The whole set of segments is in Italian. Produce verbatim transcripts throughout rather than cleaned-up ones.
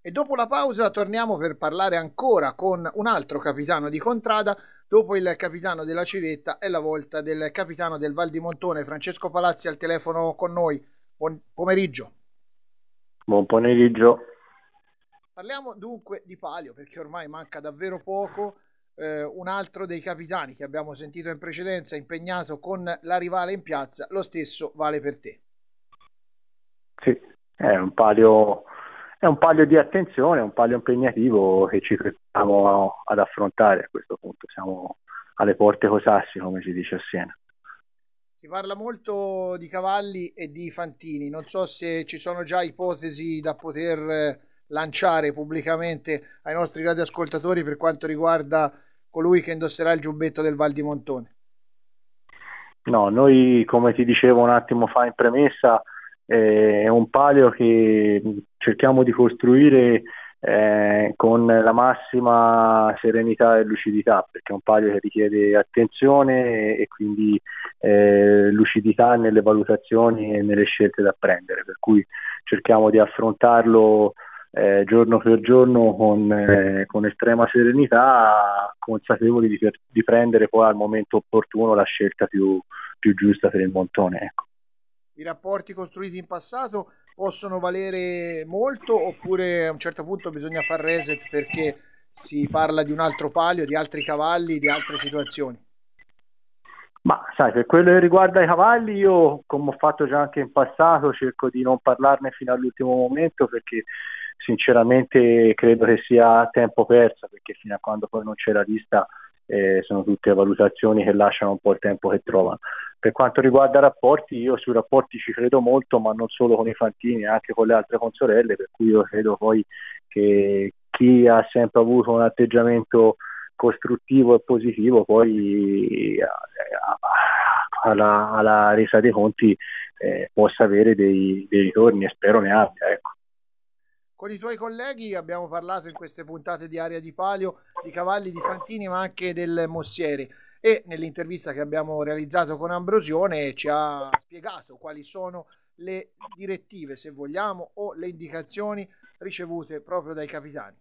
E dopo la pausa torniamo per parlare ancora con un altro capitano di contrada. Dopo il capitano della Civetta è la volta del capitano del Val di Montone, Francesco Palazzi, al telefono con noi. Buon pomeriggio. Buon pomeriggio. Parliamo dunque di Palio, perché ormai manca davvero poco. Eh, un altro dei capitani che abbiamo sentito in precedenza impegnato con la rivale in piazza, lo stesso vale per te. Sì, è un palio, è un palio di attenzione, un palio impegnativo che ci prepariamo ad affrontare a questo punto. Siamo alle porte coi sassi, come si dice a Siena. Si parla molto di cavalli e di fantini, non so se ci sono già ipotesi da poter eh, lanciare pubblicamente ai nostri radioascoltatori per quanto riguarda colui che indosserà il giubbetto del Val di Montone. No, noi, come ti dicevo un attimo fa in premessa, eh, è un palio che cerchiamo di costruire eh, con la massima serenità e lucidità, perché è un palio che richiede attenzione e quindi eh, lucidità nelle valutazioni e nelle scelte da prendere, per cui cerchiamo di affrontarlo eh, giorno per giorno con, eh, con estrema serenità, consapevoli di, per, di prendere poi al momento opportuno la scelta più, più giusta per il montone. Ecco. I rapporti costruiti in passato possono valere molto oppure a un certo punto bisogna far reset perché si parla di un altro palio, di altri cavalli, di altre situazioni? Ma sai, per quello che riguarda i cavalli, io come ho fatto già anche in passato, cerco di non parlarne fino all'ultimo momento perché sinceramente credo che sia tempo perso, perché fino a quando poi non c'è la lista eh, sono tutte valutazioni che lasciano un po' il tempo che trovano. Per quanto riguarda i rapporti, io sui rapporti ci credo molto, ma non solo con i fantini, anche con le altre consorelle, per cui io credo poi che chi ha sempre avuto un atteggiamento costruttivo e positivo poi eh, alla, alla resa dei conti eh, possa avere dei, dei ritorni e spero ne abbia, ecco. Con i tuoi colleghi abbiamo parlato in queste puntate di Aria di Palio di cavalli di Fantini ma anche del Mossieri e nell'intervista che abbiamo realizzato con Ambrosione ci ha spiegato quali sono le direttive, se vogliamo, o le indicazioni ricevute proprio dai capitani.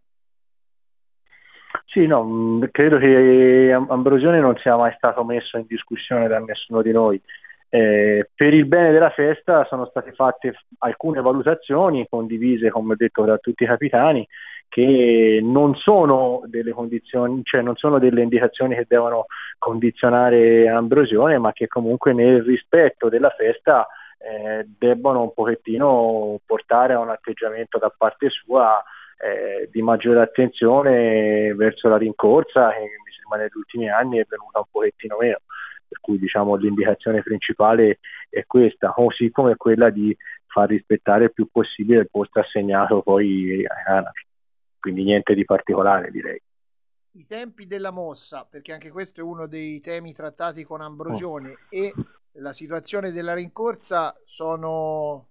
Sì, no, mh, credo che Ambrosione non sia mai stato messo in discussione da nessuno di noi. Eh, per il bene della festa sono state fatte alcune valutazioni condivise, come ho detto, da tutti i capitani, che non sono delle condizioni, cioè non sono delle indicazioni che devono condizionare Ambrosione, ma che comunque nel rispetto della festa eh, debbono un pochettino portare a un atteggiamento da parte sua eh, di maggiore attenzione verso la rincorsa, che mi sembra negli ultimi anni è venuta un pochettino meno, per cui diciamo l'indicazione principale è questa, così come quella di far rispettare il più possibile il posto assegnato poi ai canapi, quindi niente di particolare, direi. I tempi della mossa, perché anche questo è uno dei temi trattati con Mm. Ambrosione, e la situazione della rincorsa sono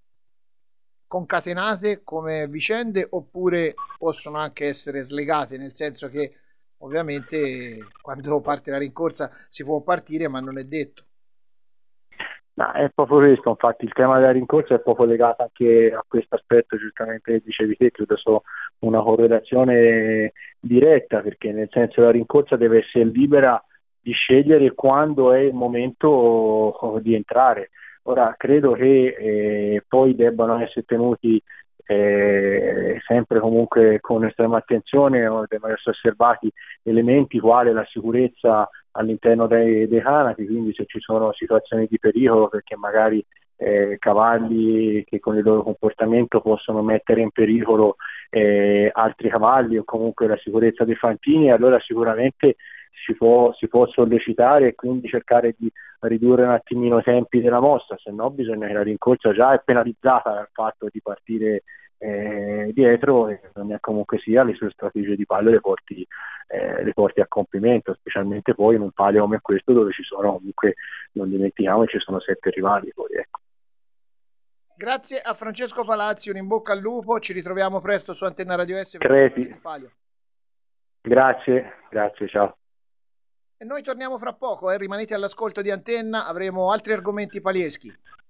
concatenate come vicende oppure possono anche essere slegate, nel senso che ovviamente quando parte la rincorsa si può partire, ma non è detto. No, è proprio questo, infatti il tema della rincorsa è proprio legato anche a questo aspetto, giustamente dicevi te, credo sia una correlazione diretta, perché nel senso la rincorsa deve essere libera di scegliere quando è il momento oh, di entrare. Ora, credo che eh, poi debbano essere tenuti eh, sempre comunque con estrema attenzione, o devono essere osservati elementi quali la sicurezza all'interno dei, dei canapi, quindi se ci sono situazioni di pericolo perché magari eh, cavalli che con il loro comportamento possono mettere in pericolo eh, altri cavalli o comunque la sicurezza dei fantini, allora sicuramente si può, si può sollecitare e quindi cercare di ridurre un attimino i tempi della mossa, se no bisogna che la rincorsa già è penalizzata dal fatto di partire eh, dietro e bisogna comunque sia le sue strategie di palio le porti, eh, le porti a compimento, specialmente poi in un palio come questo dove ci sono comunque, non dimentichiamo, ci sono sette rivali poi, ecco. Grazie a Francesco Palazzi, un in bocca al lupo, ci ritroviamo presto su Antenna Radio S per Creti, parlare di palio. grazie, grazie, ciao. E noi torniamo fra poco, eh. Rimanete all'ascolto di Antenna, avremo altri argomenti palieschi.